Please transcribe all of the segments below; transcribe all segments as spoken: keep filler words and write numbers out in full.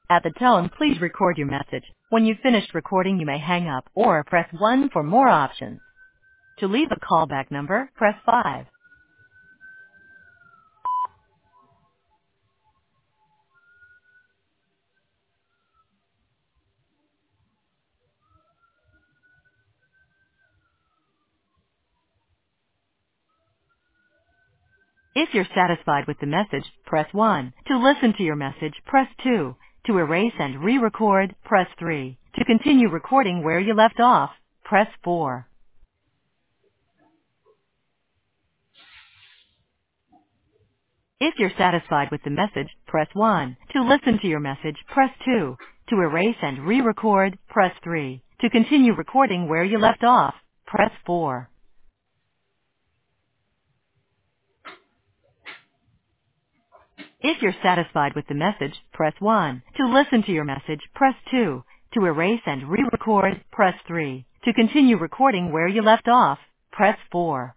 At the tone, please record your message. When you've finished recording, you may hang up or press one for more options. To leave a callback number, press five. If you're satisfied with the message, press one. To listen to your message, press two. To erase and re-record, press three. To continue recording where you left off, press four. If you're satisfied with the message, press one. To listen to your message, press two. To erase and re-record, press three. To continue recording where you left off, press four. If you're satisfied with the message, press one. To listen to your message, press two. To erase and re-record, press three. To continue recording where you left off, press four.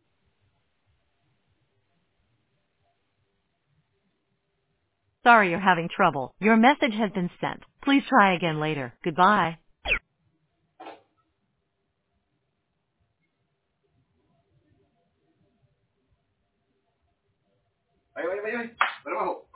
Sorry you're having trouble. Your message has been sent. Please try again later. Goodbye. Ahí, ahí, ahí, ahí. Para abajo.